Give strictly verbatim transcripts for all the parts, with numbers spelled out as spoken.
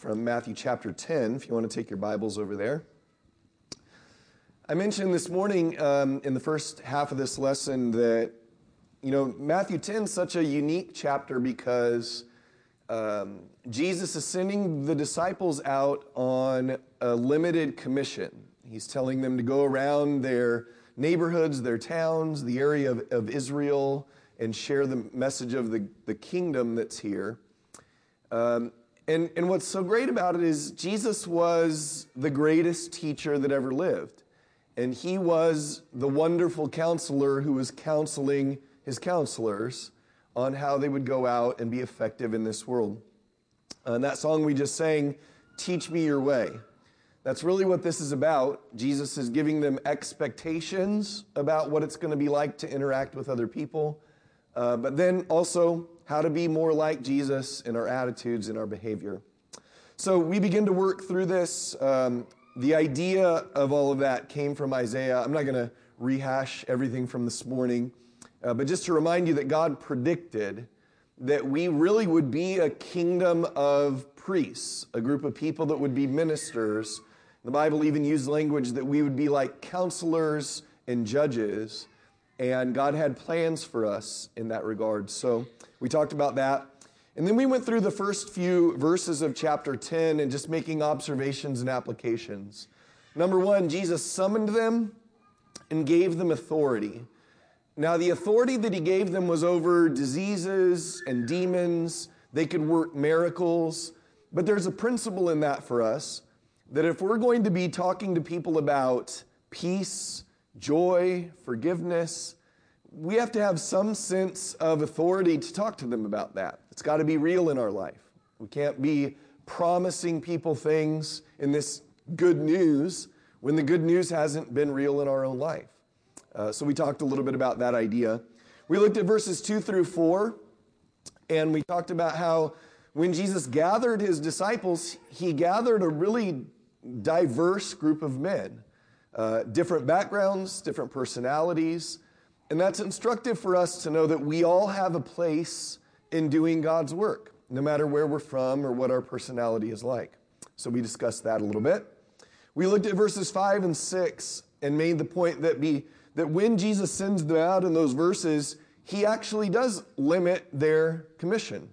from Matthew chapter ten, if you want to take your Bibles over there. I mentioned this morning um, in the first half of this lesson that, you know, Matthew ten is such a unique chapter because um, Jesus is sending the disciples out on a limited commission. He's telling them to go around their neighborhoods, their towns, the area of, of Israel, and share the message of the, the kingdom that's here. Um, and, and what's so great about it is Jesus was the greatest teacher that ever lived. And he was the wonderful counselor who was counseling his counselors on how they would go out and be effective in this world. Uh, and that song we just sang, Teach Me Your Way. That's really what this is about. Jesus is giving them expectations about what it's going to be like to interact with other people, uh, but then also how to be more like Jesus in our attitudes and our behavior. So we begin to work through this. Um, the idea of all of that came from Isaiah. I'm not going to rehash everything from this morning, uh, but just to remind you that God predicted that we really would be a kingdom of priests, a group of people that would be ministers. The Bible even used language that we would be like counselors and judges, and God had plans for us in that regard. So we talked about that. And then we went through the first few verses of chapter ten and just making observations and applications. Number one, Jesus summoned them and gave them authority. Now, the authority that he gave them was over diseases and demons. They could work miracles. But there's a principle in that for us, that if we're going to be talking to people about peace, joy, forgiveness, we have to have some sense of authority to talk to them about that. It's got to be real in our life. We can't be promising people things in this good news when the good news hasn't been real in our own life. Uh, so we talked a little bit about that idea. We looked at verses two through four, and we talked about how when Jesus gathered his disciples, he gathered a really diverse group of men, uh, different backgrounds, different personalities. And that's instructive for us to know that we all have a place in doing God's work, no matter where we're from or what our personality is like. So we discussed that a little bit. We looked at verses five and six and made the point that be that when Jesus sends them out in those verses, he actually does limit their commission.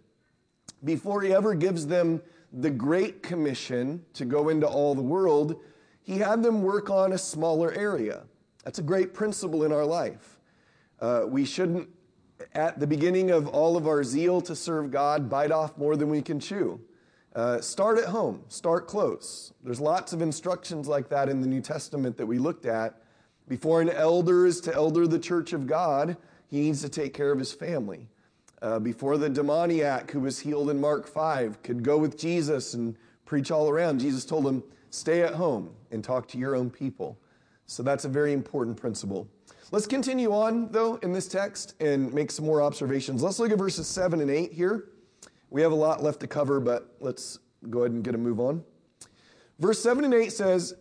Before he ever gives them the Great Commission to go into all the world, he had them work on a smaller area. That's a great principle in our life. Uh, we shouldn't, at the beginning of all of our zeal to serve God, bite off more than we can chew. Uh, start at home. Start close. There's lots of instructions like that in the New Testament that we looked at. Before an elder is to elder the church of God, he needs to take care of his family. Uh, before the demoniac who was healed in Mark five could go with Jesus and preach all around, Jesus told him, stay at home and talk to your own people. So that's a very important principle. Let's continue on, though, in this text and make some more observations. Let's look at verses seven and eight here. We have a lot left to cover, but let's go ahead and get a move on. Verse seven and eight says,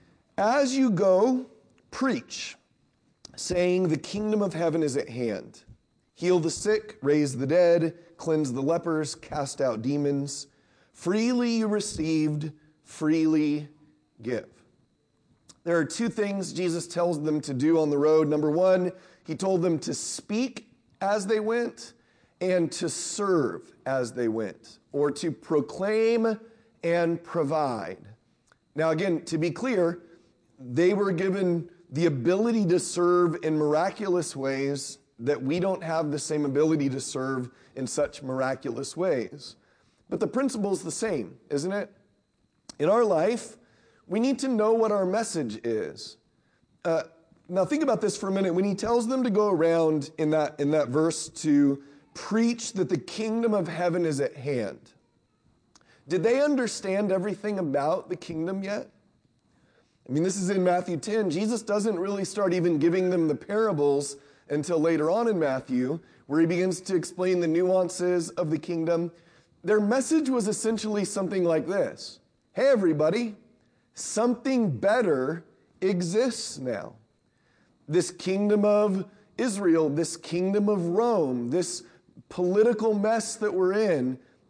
as you go, preach, saying the kingdom of heaven is at hand. Heal the sick, raise the dead, cleanse the lepers, cast out demons. Freely you received, freely give. There are two things Jesus tells them to do on the road. Number one, he told them to speak as they went and to serve as they went, or to proclaim and provide. Now again, to be clear, they were given the ability to serve in miraculous ways that we don't have the same ability to serve in such miraculous ways. But the principle is the same, isn't it? In our life, we need to know what our message is. Uh, now think about this for a minute. When he tells them to go around in that, in that verse to preach that the kingdom of heaven is at hand, did they understand everything about the kingdom yet? I mean, this is in Matthew ten. Jesus doesn't really start even giving them the parables until later on in Matthew, where he begins to explain the nuances of the kingdom. Their message was essentially something like this. Hey, everybody, something better exists now. This kingdom of Israel, this kingdom of Rome, this political mess that we're in,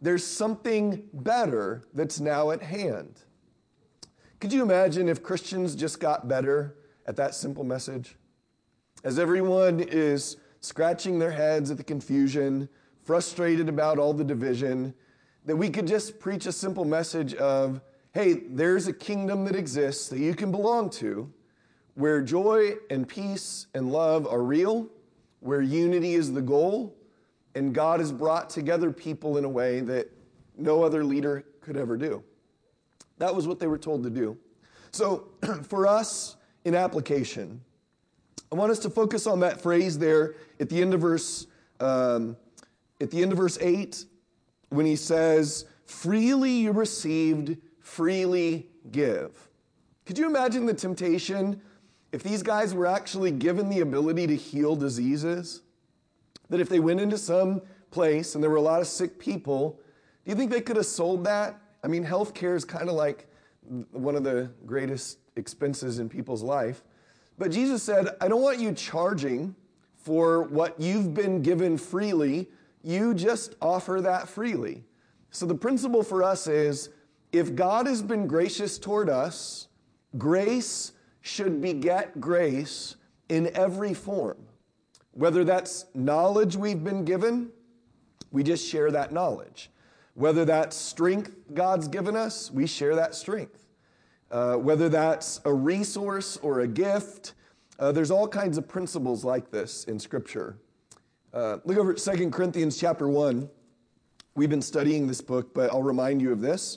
there's something better that's now at hand. Could you imagine if Christians just got better at that simple message? As everyone is scratching their heads at the confusion, frustrated about all the division, that we could just preach a simple message of, hey, there's a kingdom that exists that you can belong to, where joy and peace and love are real, where unity is the goal, and God has brought together people in a way that no other leader could ever do. That was what they were told to do. So for us, in application, I want us to focus on that phrase there at the end of verse, um, at the end of verse eight, when he says, freely you received, freely give. Could you imagine the temptation if these guys were actually given the ability to heal diseases? That if they went into some place and there were a lot of sick people, do you think they could have sold that? I mean, healthcare is kind of like one of the greatest expenses in people's life. But Jesus said, I don't want you charging for what you've been given freely. You just offer that freely. So the principle for us is, if God has been gracious toward us, grace should beget grace in every form. Whether that's knowledge we've been given, we just share that knowledge. Whether that's strength God's given us, we share that strength. Uh, whether that's a resource or a gift, uh, there's all kinds of principles like this in Scripture. Uh, look over at Second Corinthians chapter one. We've been studying this book, but I'll remind you of this.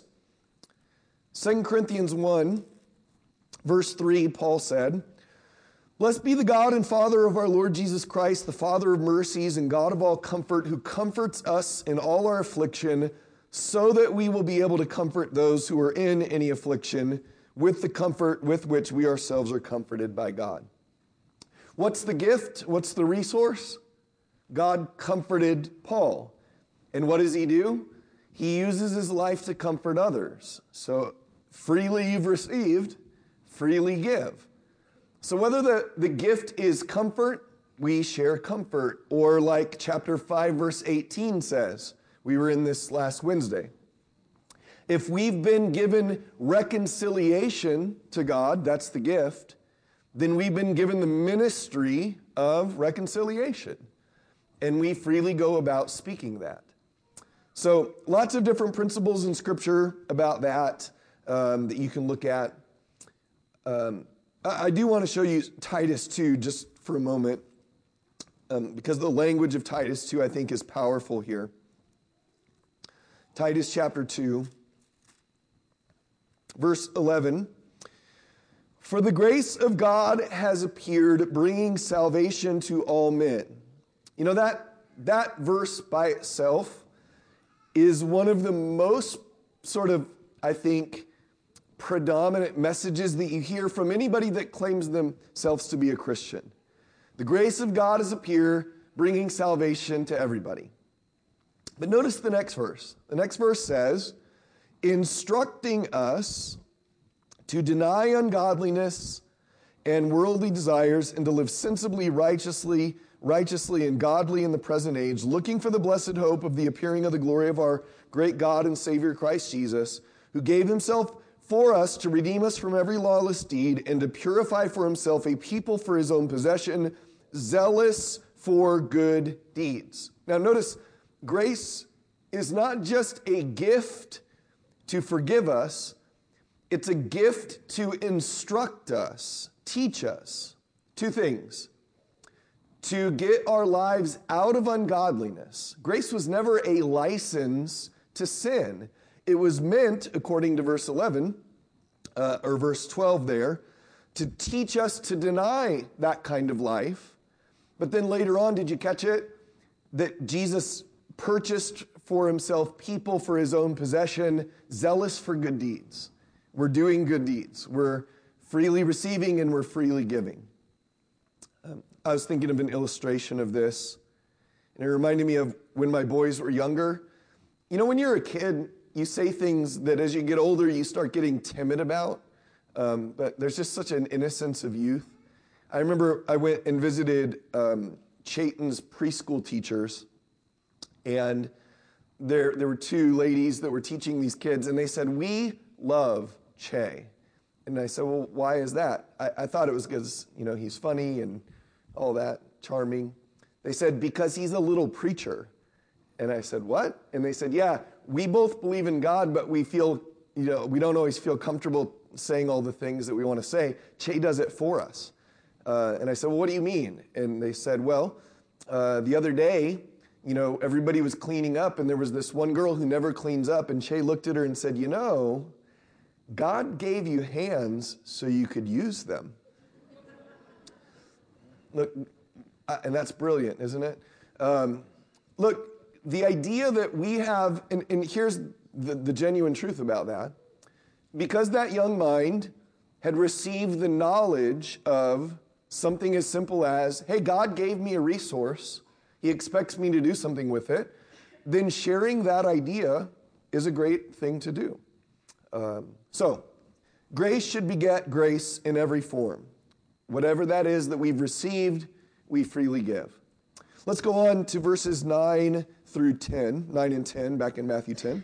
Second Corinthians one, verse three, Paul said, blessed be the God and Father of our Lord Jesus Christ, the Father of mercies and God of all comfort, who comforts us in all our affliction, so that we will be able to comfort those who are in any affliction with the comfort with which we ourselves are comforted by God. What's the gift? What's the resource? God comforted Paul. And what does he do? He uses his life to comfort others. So freely you've received, freely give. So whether the, the gift is comfort, we share comfort. Or like chapter five, verse eighteen says, we were in this last Wednesday. If we've been given reconciliation to God, that's the gift, then we've been given the ministry of reconciliation. And we freely go about speaking that. So lots of different principles in Scripture about that um, that you can look at. Um, I do want to show you Titus two just for a moment, um, because the language of Titus two, I think, is powerful here. Titus chapter two, verse eleven. For the grace of God has appeared, bringing salvation to all men. You know, that, that verse by itself is one of the most sort of, I think, predominant messages that you hear from anybody that claims themselves to be a Christian. The grace of God has appeared, bringing salvation to everybody. But notice the next verse. The next verse says, instructing us to deny ungodliness and worldly desires and to live sensibly, righteously, righteously and godly in the present age, looking for the blessed hope of the appearing of the glory of our great God and Savior Christ Jesus, who gave himself for us to redeem us from every lawless deed and to purify for himself a people for his own possession, zealous for good deeds. Now notice, grace is not just a gift to forgive us, it's a gift to instruct us, teach us. Two things. To get our lives out of ungodliness. Grace was never a license to sin. It was meant, according to verse eleven, uh, or verse twelve there, to teach us to deny that kind of life. But then later on, did you catch it? That Jesus purchased for himself people for his own possession, zealous for good deeds. We're doing good deeds. We're freely receiving and we're freely giving. Um, I was thinking of an illustration of this, and it reminded me of when my boys were younger. You know, when you're a kid, you say things that as you get older, you start getting timid about, um, but there's just such an innocence of youth. I remember I went and visited um, Chayton's preschool teachers, and there, there were two ladies that were teaching these kids, and they said, "We love Che." And I said, "Well, why is that?" I, I thought it was because, you know, he's funny and all that, charming. They said, "Because he's a little preacher." And I said, "What?" And they said, "Yeah, we both believe in God, but we feel, you know, we don't always feel comfortable saying all the things that we want to say. Che does it for us." Uh, and I said, "Well, what do you mean?" And they said, "Well, uh, the other day, you know, everybody was cleaning up, and there was this one girl who never cleans up, and Che looked at her and said, 'You know, God gave you hands so you could use them.'" Look, and that's brilliant, isn't it? Um, look, the idea that we have, and, and here's the, the genuine truth about that, because that young mind had received the knowledge of something as simple as, hey, God gave me a resource, He expects me to do something with it, then sharing that idea is a great thing to do. Um, so, grace should beget grace in every form. Whatever that is that we've received, we freely give. Let's go on to verses nine through ten, nine and ten, back in Matthew ten.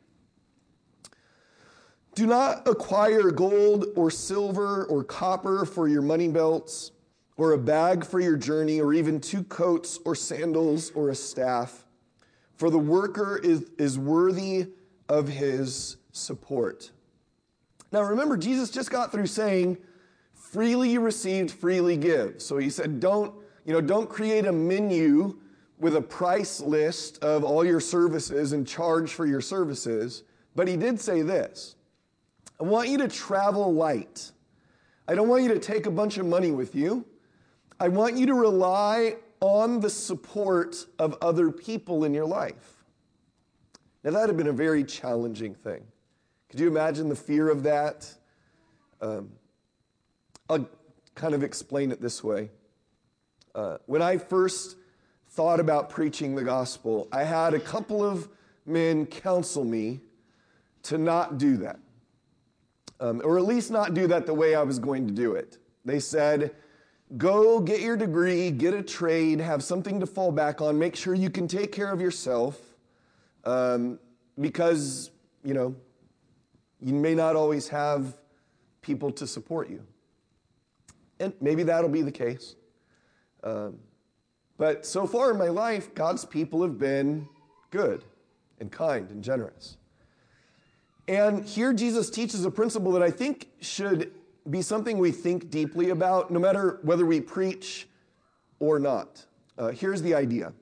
"Do not acquire gold or silver or copper for your money belts, or a bag for your journey, or even two coats or sandals or a staff, for the worker is, is worthy of his support." Now remember, Jesus just got through saying, freely you received, freely give. So he said, don't, you know, don't create a menu with a price list of all your services and charge for your services. But he did say this: I want you to travel light. I don't want you to take a bunch of money with you. I want you to rely on the support of other people in your life. Now that had been a very challenging thing. Could you imagine the fear of that? Um, I'll kind of explain it this way. Uh, when I first thought about preaching the gospel, I had a couple of men counsel me to not do that. Um, or at least not do that the way I was going to do it. They said, go get your degree, get a trade, have something to fall back on, make sure you can take care of yourself, um, because, you know, you may not always have people to support you. And maybe that'll be the case. Um, but so far in my life, God's people have been good and kind and generous. And here Jesus teaches a principle that I think should be something we think deeply about, no matter whether we preach or not. Uh, here's the idea.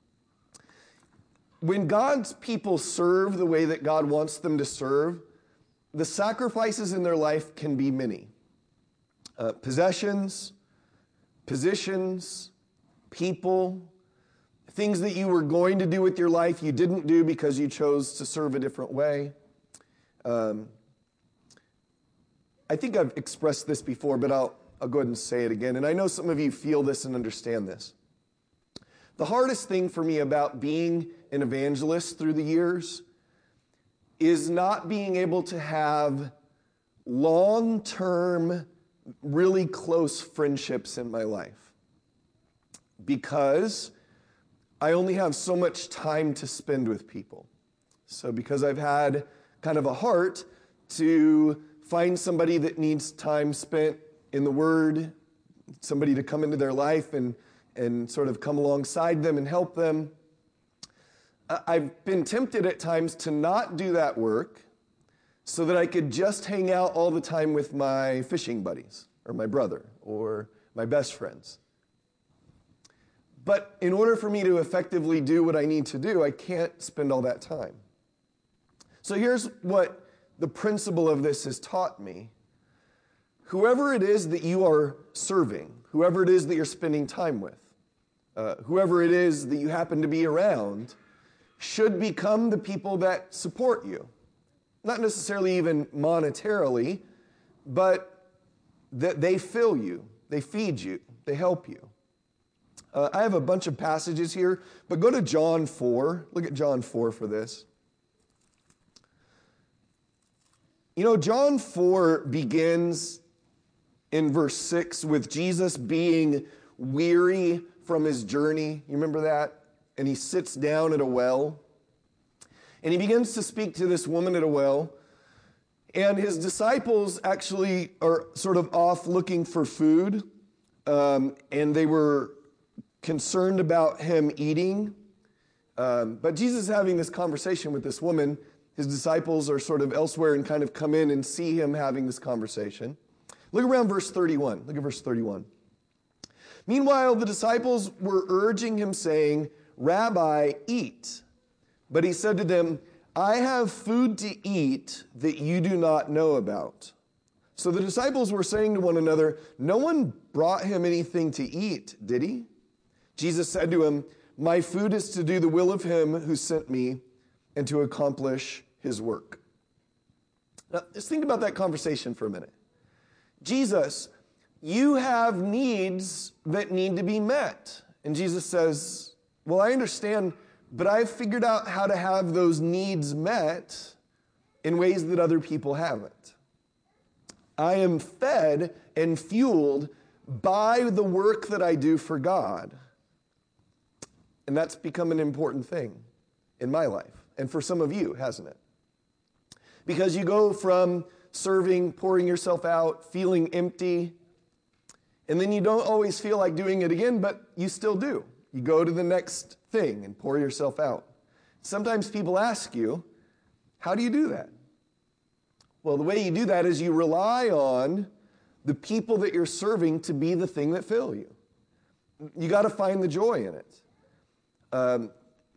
When God's people serve the way that God wants them to serve, the sacrifices in their life can be many. Uh, possessions, positions, people, things that you were going to do with your life you didn't do because you chose to serve a different way. Um, I think I've expressed this before, but I'll, I'll go ahead and say it again. And I know some of you feel this and understand this. The hardest thing for me about being an evangelist through the years is not being able to have long-term, really close friendships in my life. Because I only have so much time to spend with people. So because I've had kind of a heart to find somebody that needs time spent in the Word, somebody to come into their life and, and sort of come alongside them and help them. I've been tempted at times to not do that work so that I could just hang out all the time with my fishing buddies or my brother or my best friends. But in order for me to effectively do what I need to do, I can't spend all that time. So here's what the principle of this has taught me. Whoever it is that you are serving, whoever it is that you're spending time with, uh, whoever it is that you happen to be around, should become the people that support you. Not necessarily even monetarily, but that they fill you, they feed you, they help you. Uh, I have a bunch of passages here, but go to John four. Look at John four for this. You know, John four begins in verse six with Jesus being weary from his journey. You remember that? And he sits down at a well. And he begins to speak to this woman at a well. And his disciples actually are sort of off looking for food. Um, and they were concerned about him eating. Um, but Jesus is having this conversation with this woman. His disciples are sort of elsewhere and kind of come in and see him having this conversation. Look around verse thirty-one. Look at verse thirty-one. Meanwhile, the disciples were urging him, saying, Rabbi, eat. But he said to them, I have food to eat that you do not know about. So the disciples were saying to one another, no one brought him anything to eat, did he? Jesus said to him, my food is to do the will of him who sent me and to accomplish his work. Now, just think about that conversation for a minute. Jesus, you have needs that need to be met. And Jesus says, well, I understand, but I've figured out how to have those needs met in ways that other people haven't. I am fed and fueled by the work that I do for God. And that's become an important thing in my life, and for some of you, hasn't it? Because you go from serving, pouring yourself out, feeling empty, and then you don't always feel like doing it again, but you still do. You go to the next thing and pour yourself out. Sometimes people ask you, how do you do that? Well, the way you do that is you rely on the people that you're serving to be the thing that fill you. You got to find the joy in it. Um,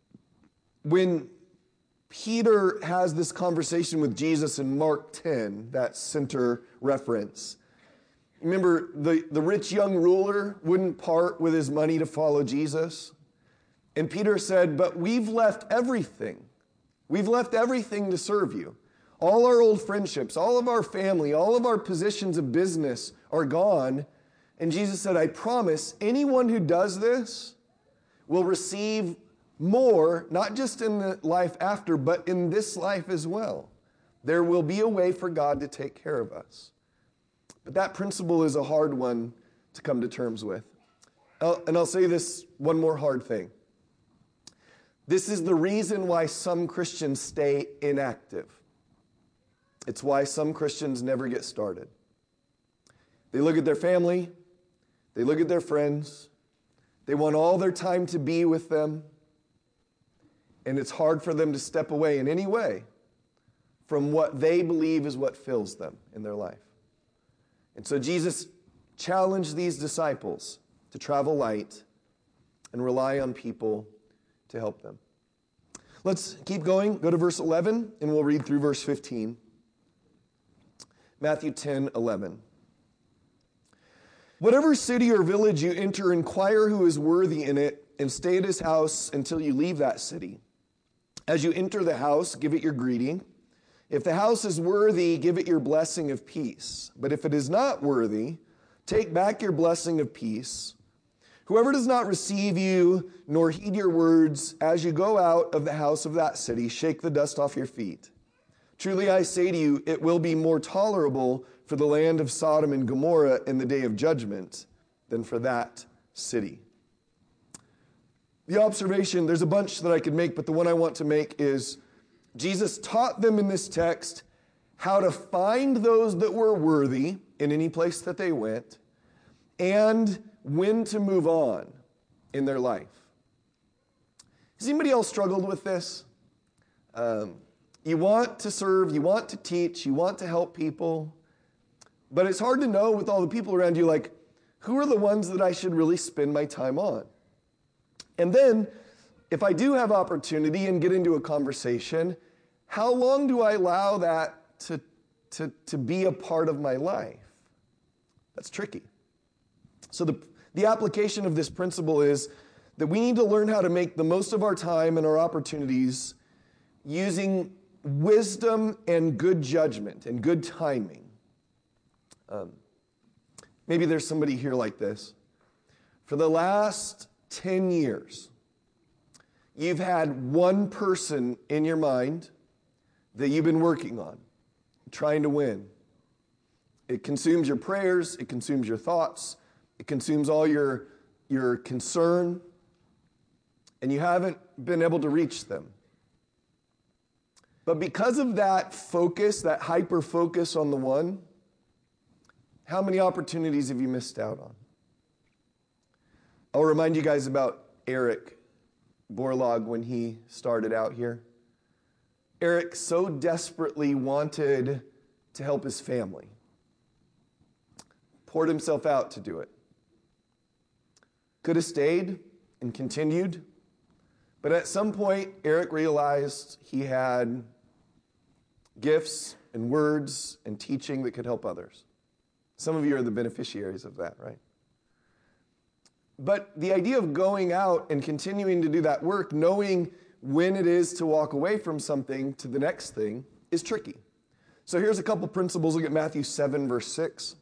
when Peter has this conversation with Jesus in Mark ten, that center reference, remember the, the rich young ruler wouldn't part with his money to follow Jesus? And Peter said, but we've left everything. We've left everything to serve you. All our old friendships, all of our family, all of our positions of business are gone. And Jesus said, I promise anyone who does this will receive more, not just in the life after, but in this life as well. There will be a way for God to take care of us. But that principle is a hard one to come to terms with. And I'll say this one more hard thing. This is the reason why some Christians stay inactive. It's why some Christians never get started. They look at their family, they look at their friends, they want all their time to be with them, and it's hard for them to step away in any way from what they believe is what fills them in their life. And so Jesus challenged these disciples to travel light and rely on people to help them. Let's keep going. Go to verse eleven, and we'll read through verse fifteen. Matthew ten eleven. Whatever city or village you enter, inquire who is worthy in it, and stay at his house until you leave that city. As you enter the house, give it your greeting. If the house is worthy, give it your blessing of peace. But if it is not worthy, take back your blessing of peace. Whoever does not receive you nor heed your words, as you go out of the house of that city, shake the dust off your feet. Truly I say to you, it will be more tolerable for the land of Sodom and Gomorrah in the day of judgment than for that city. The observation, there's a bunch that I could make, but the one I want to make is Jesus taught them in this text how to find those that were worthy in any place that they went and when to move on in their life. Has anybody else struggled with this? Um, you want to serve, you want to teach, you want to help people, but it's hard to know with all the people around you, like, who are the ones that I should really spend my time on? And then, if I do have opportunity and get into a conversation, how long do I allow that to, to, to be a part of my life? That's tricky. So the, the application of this principle is that we need to learn how to make the most of our time and our opportunities using wisdom and good judgment and good timing. Um, maybe there's somebody here like this. For the last ten years, you've had one person in your mind that you've been working on, trying to win. It consumes your prayers, it consumes your thoughts, it consumes all your, your concern, and you haven't been able to reach them. But because of that focus, that hyper focus on the one, how many opportunities have you missed out on? I'll remind you guys about Eric Borlaug when he started out here. Eric so desperately wanted to help his family, poured himself out to do it. Could have stayed and continued, but at some point, Eric realized he had gifts and words and teaching that could help others. Some of you are the beneficiaries of that, right? But the idea of going out and continuing to do that work, knowing when it is to walk away from something to the next thing, is tricky. So here's a couple principles. Look at Matthew seven, verse six.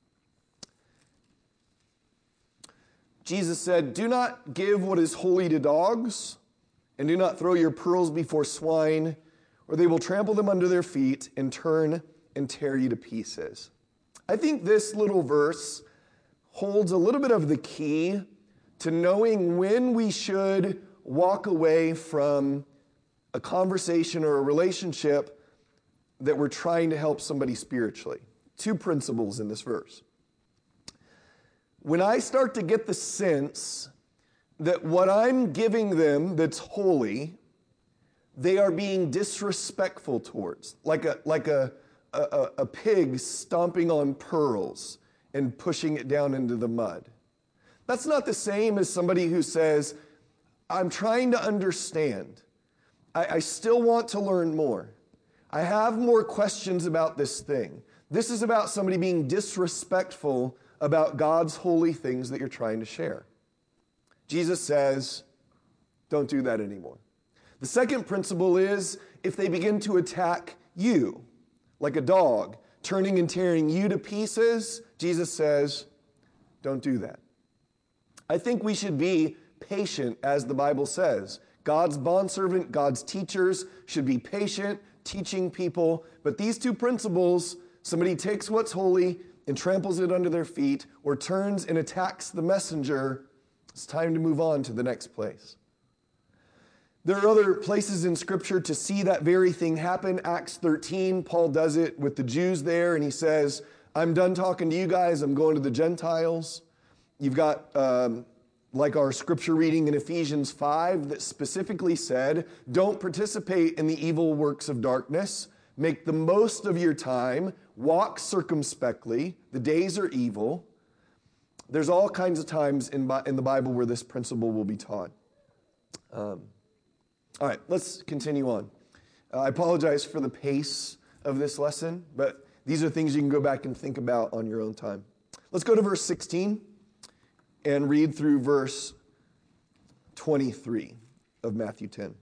Jesus said, "Do not give what is holy to dogs, and do not throw your pearls before swine, or they will trample them under their feet and turn and tear you to pieces." I think this little verse holds a little bit of the key to knowing when we should walk away from a conversation or a relationship that we're trying to help somebody spiritually. Two principles in this verse. When I start to get the sense that what I'm giving them that's holy, they are being disrespectful towards, like a, like a, a, a pig stomping on pearls and pushing it down into the mud. That's not the same as somebody who says, I'm trying to understand. I, I still want to learn more. I have more questions about this thing. This is about somebody being disrespectful about God's holy things that you're trying to share. Jesus says, don't do that anymore. The second principle is if they begin to attack you, like a dog, turning and tearing you to pieces, Jesus says, don't do that. I think we should be patient, as the Bible says. God's bondservant, God's teachers should be patient, teaching people. But these two principles, somebody takes what's holy and tramples it under their feet, or turns and attacks the messenger, it's time to move on to the next place. There are other places in Scripture to see that very thing happen. Acts thirteen, Paul does it with the Jews there, and he says, I'm done talking to you guys, I'm going to the Gentiles. You've got, um, like our Scripture reading in Ephesians five that specifically said, don't participate in the evil works of darkness. Make the most of your time. Walk circumspectly. The days are evil. There's all kinds of times in, in the Bible where this principle will be taught. Um, all right, let's continue on. Uh, I apologize for the pace of this lesson, but these are things you can go back and think about on your own time. Let's go to verse sixteen and read through verse twenty-three of Matthew ten.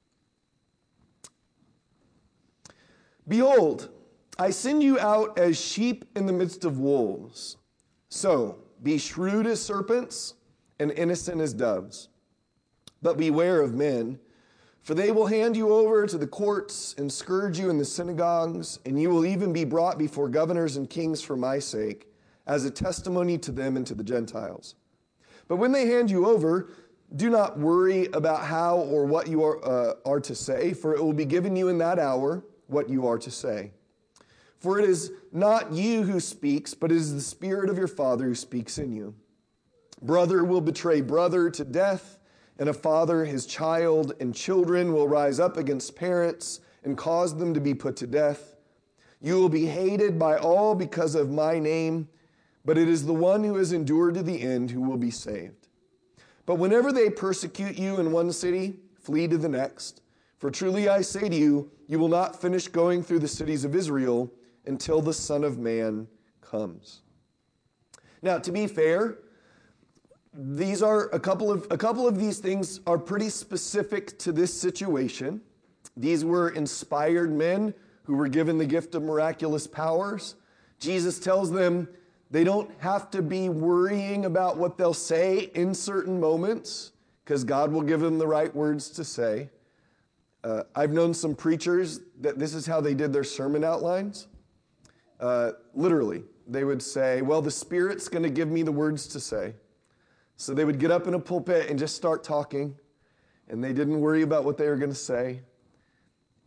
Behold, I send you out as sheep in the midst of wolves. So be shrewd as serpents and innocent as doves. But beware of men, for they will hand you over to the courts and scourge you in the synagogues, and you will even be brought before governors and kings for my sake, as a testimony to them and to the Gentiles. But when they hand you over, do not worry about how or what you are, uh, are to say, for it will be given you in that hour what you are to say. For it is not you who speaks, but it is the Spirit of your Father who speaks in you. Brother will betray brother to death, and a father his child, and children will rise up against parents and cause them to be put to death. You will be hated by all because of my name, but it is the one who has endured to the end who will be saved. But whenever they persecute you in one city, flee to the next. For truly I say to you, you will not finish going through the cities of Israel until the Son of Man comes. Now, to be fair, these are a couple of a couple of these things are pretty specific to this situation. These were inspired men who were given the gift of miraculous powers. Jesus tells them they don't have to be worrying about what they'll say in certain moments, because God will give them the right words to say. Uh, I've known some preachers that this is how they did their sermon outlines. Uh, literally, they would say, well, the Spirit's going to give me the words to say. So they would get up in a pulpit and just start talking, and they didn't worry about what they were going to say.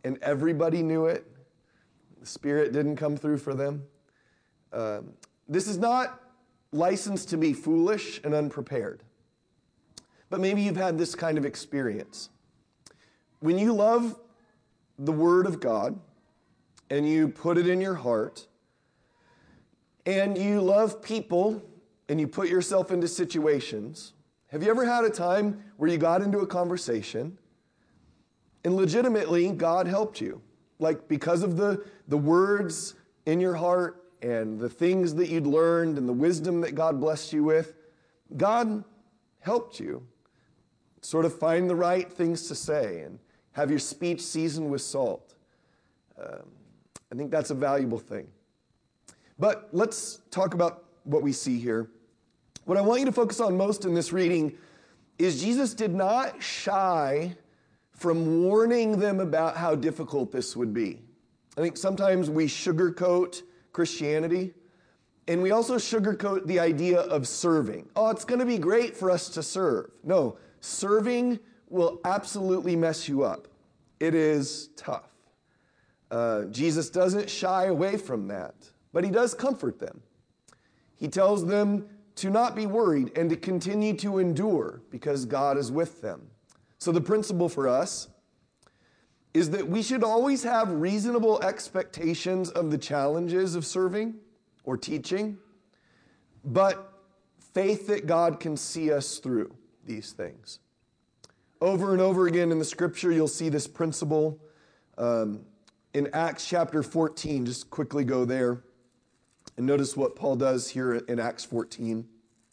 and everybody knew it. The Spirit didn't come through for them. Um, this is not licensed to be foolish and unprepared. But maybe you've had this kind of experience. When you love the Word of God and you put it in your heart and you love people and you put yourself into situations, have you ever had a time where you got into a conversation and legitimately God helped you? Like because of the, the words in your heart and the things that you'd learned and the wisdom that God blessed you with, God helped you sort of find the right things to say and have your speech seasoned with salt. Um, I think that's a valuable thing. But let's talk about what we see here. What I want you to focus on most in this reading is Jesus did not shy from warning them about how difficult this would be. I think sometimes we sugarcoat Christianity, and we also sugarcoat the idea of serving. Oh, it's going to be great for us to serve. No, serving will absolutely mess you up. It is tough. Uh, Jesus doesn't shy away from that, but he does comfort them. He tells them to not be worried and to continue to endure because God is with them. So the principle for us is that we should always have reasonable expectations of the challenges of serving or teaching, but faith that God can see us through these things. Over and over again in the scripture, you'll see this principle. Um, in Acts chapter fourteen, just quickly go there and notice what Paul does here in Acts fourteen.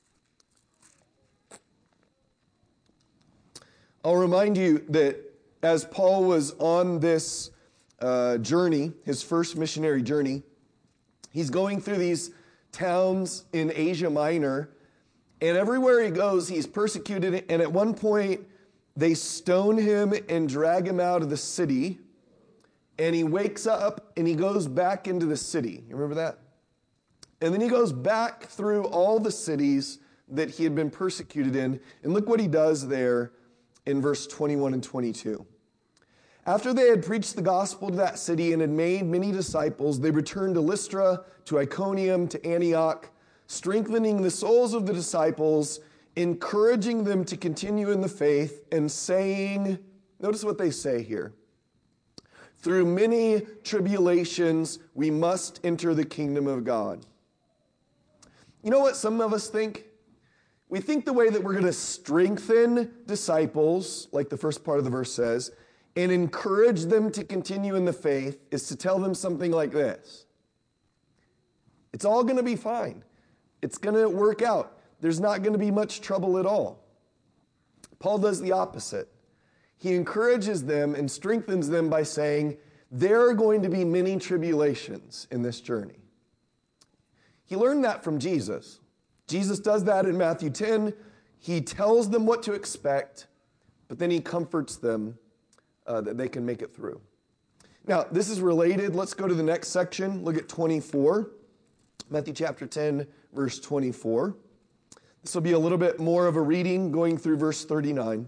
I'll remind you that as Paul was on this uh, journey, his first missionary journey, he's going through these towns in Asia Minor, and everywhere he goes, he's persecuted, and at one point, they stone him and drag him out of the city, and he wakes up and he goes back into the city. You remember that? And then he goes back through all the cities that he had been persecuted in, and look what he does there in verse twenty-one and twenty-two. After they had preached the gospel to that city and had made many disciples, they returned to Lystra, to Iconium, to Antioch, strengthening the souls of the disciples, encouraging them to continue in the faith, and saying, notice what they say here, through many tribulations we must enter the kingdom of God. You know what some of us think? We think the way that we're going to strengthen disciples, like the first part of the verse says, and encourage them to continue in the faith is to tell them something like this. It's all going to be fine. It's going to work out. There's not going to be much trouble at all. Paul does the opposite. He encourages them and strengthens them by saying, there are going to be many tribulations in this journey. He learned that from Jesus. Jesus does that in Matthew ten. He tells them what to expect, but then he comforts them uh, that they can make it through. Now, this is related. Let's go to the next section. Look at twenty-four. Matthew chapter ten, verse twenty-four. This will be a little bit more of a reading going through verse thirty-nine.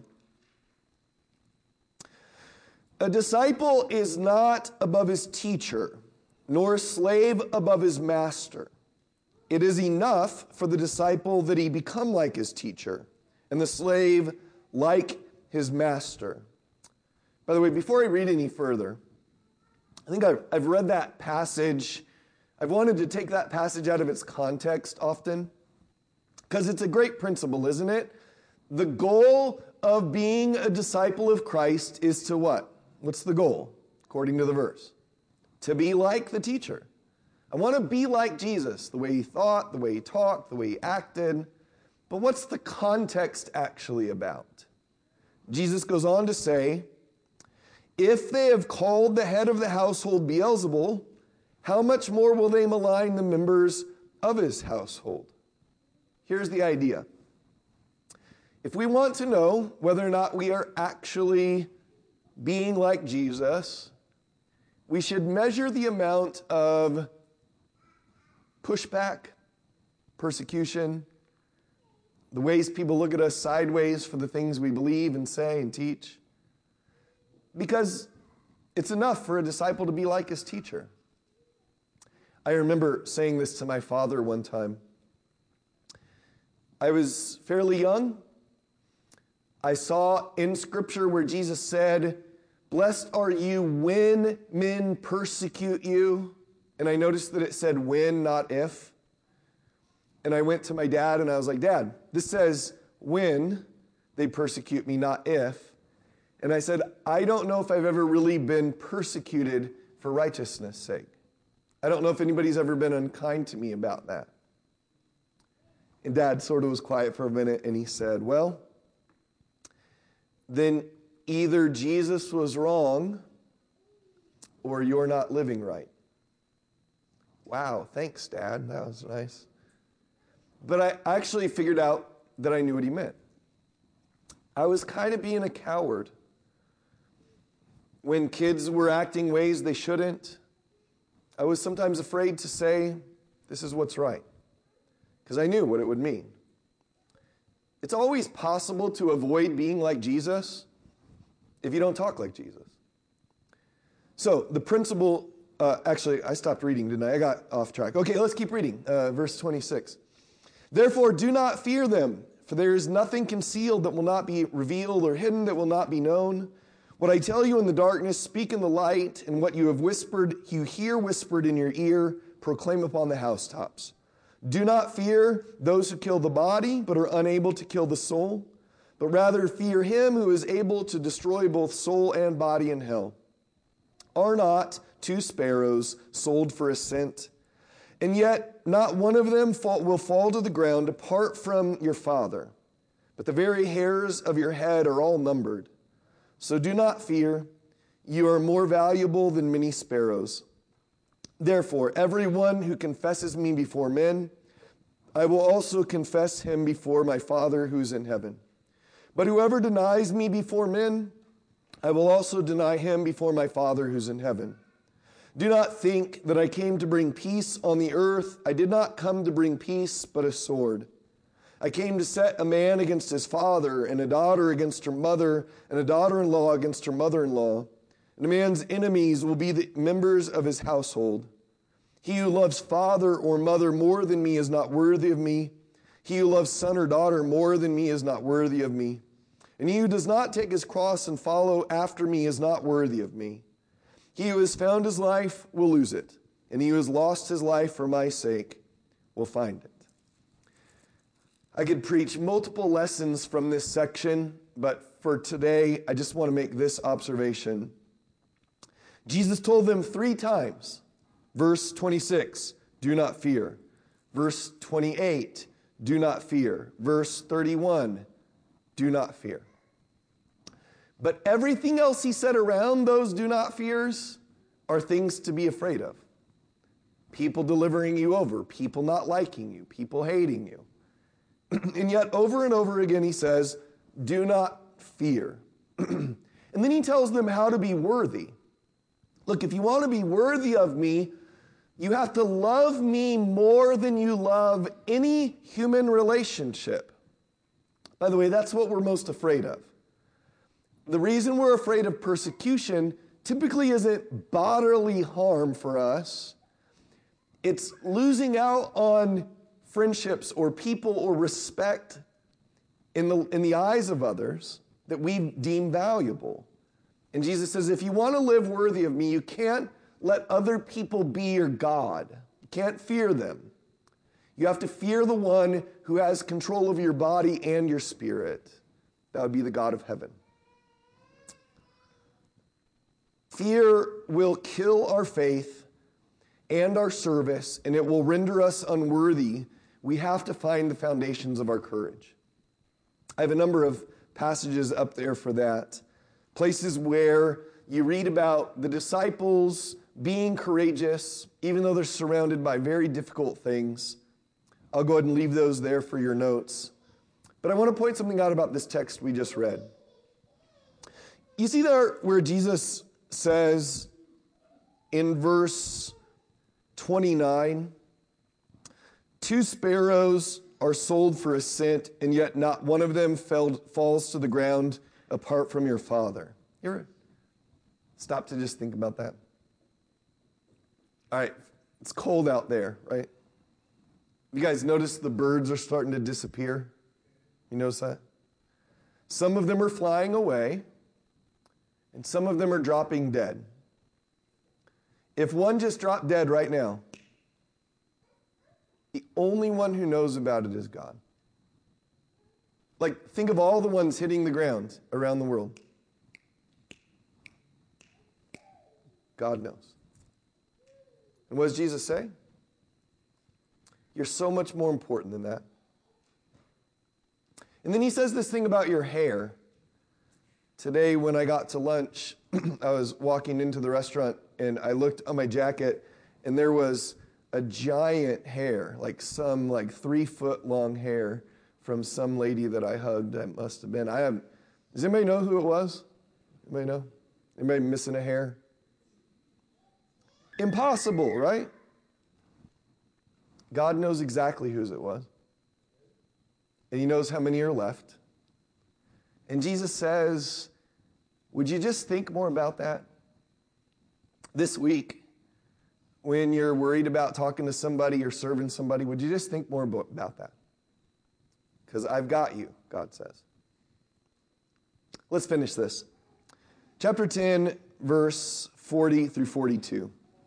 A disciple is not above his teacher, nor a slave above his master. It is enough for the disciple that he become like his teacher, and the slave like his master. By the way, before I read any further, I think I've, I've read that passage. I've wanted to take that passage out of its context often, because it's a great principle, isn't it? The goal of being a disciple of Christ is to what? What's the goal, according to the verse? To be like the teacher. I want to be like Jesus, the way he thought, the way he talked, the way he acted. But what's the context actually about? Jesus goes on to say, if they have called the head of the household Beelzebul, how much more will they malign the members of his household? Here's the idea. If we want to know whether or not we are actually being like Jesus, we should measure the amount of pushback, persecution, the ways people look at us sideways for the things we believe and say and teach. Because It's enough for a disciple to be like his teacher. I remember saying this to my father one time. I was fairly young. I saw in Scripture where Jesus said, "Blessed are you when men persecute you." And I noticed that it said when, not if. And I went to my dad and I was like, "Dad, this says when they persecute me, not if." And I said, "I don't know if I've ever really been persecuted for righteousness' sake. I don't know if anybody's ever been unkind to me about that." And Dad sort of was quiet for a minute and he said, "Well, then either Jesus was wrong or you're not living right." Wow, thanks, Dad. That was nice. But I actually figured out that I knew what he meant. I was kind of being a coward. When kids were acting ways they shouldn't, I was sometimes afraid to say, "This is what's right," because I knew what it would mean. It's always possible to avoid being like Jesus if you don't talk like Jesus. So the principle, uh, actually, I stopped reading, didn't I? I got off track. Okay, let's keep reading. Uh, verse twenty-six. "Therefore, do not fear them, for there is nothing concealed that will not be revealed, or hidden that will not be known. What I tell you in the darkness, speak in the light, and what you have whispered, you hear whispered in your ear, proclaim upon the housetops. Do not fear those who kill the body, but are unable to kill the soul, but rather fear him who is able to destroy both soul and body in hell. Are not two sparrows sold for a cent? And yet not one of them fall, will fall to the ground apart from your Father. But the very hairs of your head are all numbered. So do not fear, you are more valuable than many sparrows. Therefore, everyone who confesses me before men, I will also confess him before my Father who is in heaven. But whoever denies me before men, I will also deny him before my Father who's in heaven. Do not think that I came to bring peace on the earth. I did not come to bring peace, but a sword. I came to set a man against his father, and a daughter against her mother, and a daughter-in-law against her mother-in-law. And a man's enemies will be the members of his household. He who loves father or mother more than me is not worthy of me. He who loves son or daughter more than me is not worthy of me. And he who does not take his cross and follow after me is not worthy of me. He who has found his life will lose it, and he who has lost his life for my sake will find it." I could preach multiple lessons from this section, but for today, I just want to make this observation. Jesus told them three times. Verse twenty-six, do not fear. Verse twenty-eight, do not fear. Verse thirty-one, do not fear. But everything else he said around those do not fears are things to be afraid of. People delivering you over, people not liking you, people hating you. And yet over and over again he says, do not fear. And then he tells them how to be worthy. Look, if you want to be worthy of me, you have to love me more than you love any human relationship. By the way, that's what we're most afraid of. The reason we're afraid of persecution typically isn't bodily harm for us. It's losing out on friendships or people or respect in the, in the eyes of others that we deem valuable. And Jesus says, if you want to live worthy of me, you can't let other people be your God. You can't fear them. You have to fear the one who has control of your body and your spirit. That would be the God of heaven. Fear will kill our faith and our service, and it will render us unworthy. We have to find the foundations of our courage. I have a number of passages up there for that. Places where you read about the disciples being courageous, even though they're surrounded by very difficult things. I'll go ahead and leave those there for your notes. But I want to point something out about this text we just read. You see there where Jesus says in verse twenty-nine, two sparrows are sold for a cent, and yet not one of them fell, falls to the ground apart from your Father. You're, Stop to just think about that. All right, it's cold out there, right? You guys notice the birds are starting to disappear? You notice that? Some of them are flying away, and some of them are dropping dead. If one just dropped dead right now, the only one who knows about it is God. Like, think of all the ones hitting the ground around the world. God knows. And what does Jesus say? You're so much more important than that. And then he says this thing about your hair. Today when I got to lunch, I was walking into the restaurant and I looked on my jacket and there was a giant hair, like some like three foot long hair from some lady that I hugged. That must have been. I have. Does anybody know who it was? Anybody know? Anybody missing a hair? Impossible, right? God knows exactly whose it was. And he knows how many are left. And Jesus says, would you just think more about that? This week, when you're worried about talking to somebody or serving somebody, would you just think more about that? Because I've got you, God says. Let's finish this. Chapter ten, verse forty through forty-two.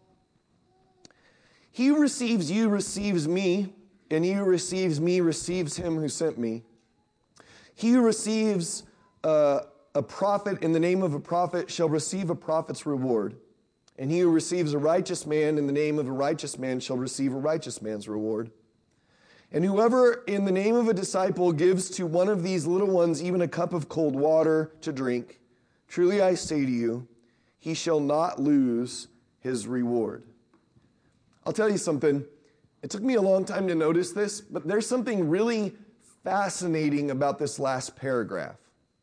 He who receives you receives me, and he who receives me receives him who sent me. He who receives uh, a prophet in the name of a prophet shall receive a prophet's reward. And he who receives a righteous man in the name of a righteous man shall receive a righteous man's reward. And whoever in the name of a disciple gives to one of these little ones even a cup of cold water to drink, truly I say to you, he shall not lose his reward. I'll tell you something. It took me a long time to notice this, but there's something really fascinating about this last paragraph.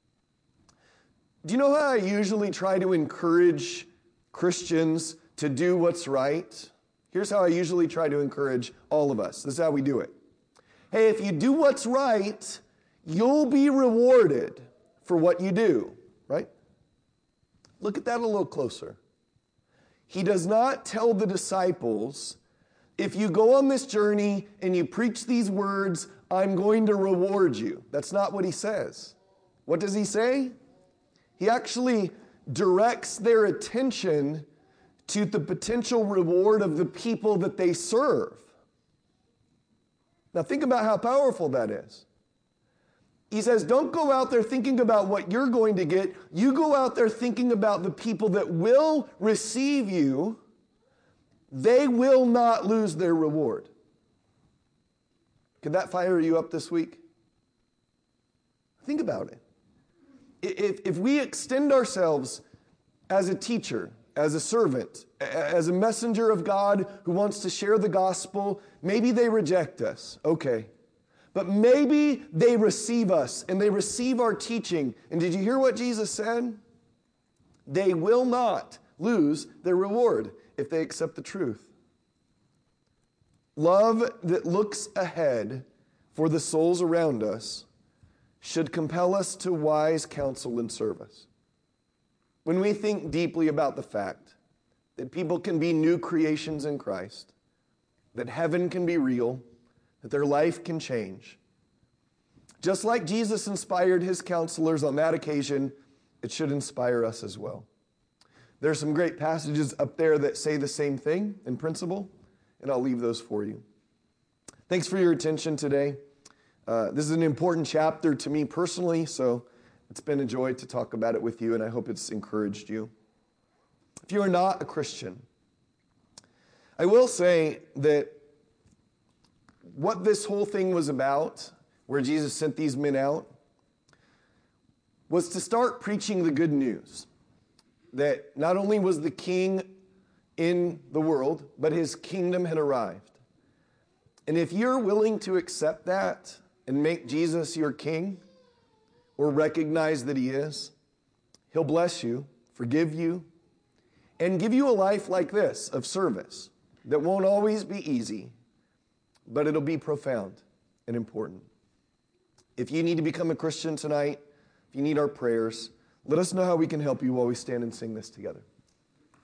Do you know how I usually try to encourage Christians to do what's right? Here's how I usually try to encourage all of us. This is how we do it. Hey, if you do what's right, you'll be rewarded for what you do, right? Look at that a little closer. He does not tell the disciples, if you go on this journey and you preach these words, I'm going to reward you. That's not what he says. What does he say? He actually directs their attention to the potential reward of the people that they serve. Now think about how powerful that is. He says, don't go out there thinking about what you're going to get. You go out there thinking about the people that will receive you. They will not lose their reward. Could that fire you up this week? Think about it. If, if we extend ourselves as a teacher, as a servant, as a messenger of God who wants to share the gospel, maybe they reject us. Okay. But maybe they receive us and they receive our teaching. And did you hear what Jesus said? They will not lose their reward if they accept the truth. Love that looks ahead for the souls around us should compel us to wise counsel and service. When we think deeply about the fact that people can be new creations in Christ, that heaven can be real, that their life can change. Just like Jesus inspired his counselors on that occasion, it should inspire us as well. There's some great passages up there that say the same thing in principle, and I'll leave those for you. Thanks for your attention today. Uh, this is an important chapter to me personally, so it's been a joy to talk about it with you, and I hope it's encouraged you. If you are not a Christian, I will say that what this whole thing was about, where Jesus sent these men out, was to start preaching the good news. That not only was the king in the world, but his kingdom had arrived. And if you're willing to accept that and make Jesus your king, or recognize that he is, he'll bless you, forgive you, and give you a life like this of service that won't always be easy, but it'll be profound and important. If you need to become a Christian tonight, if you need our prayers, let us know how we can help you while we stand and sing this together.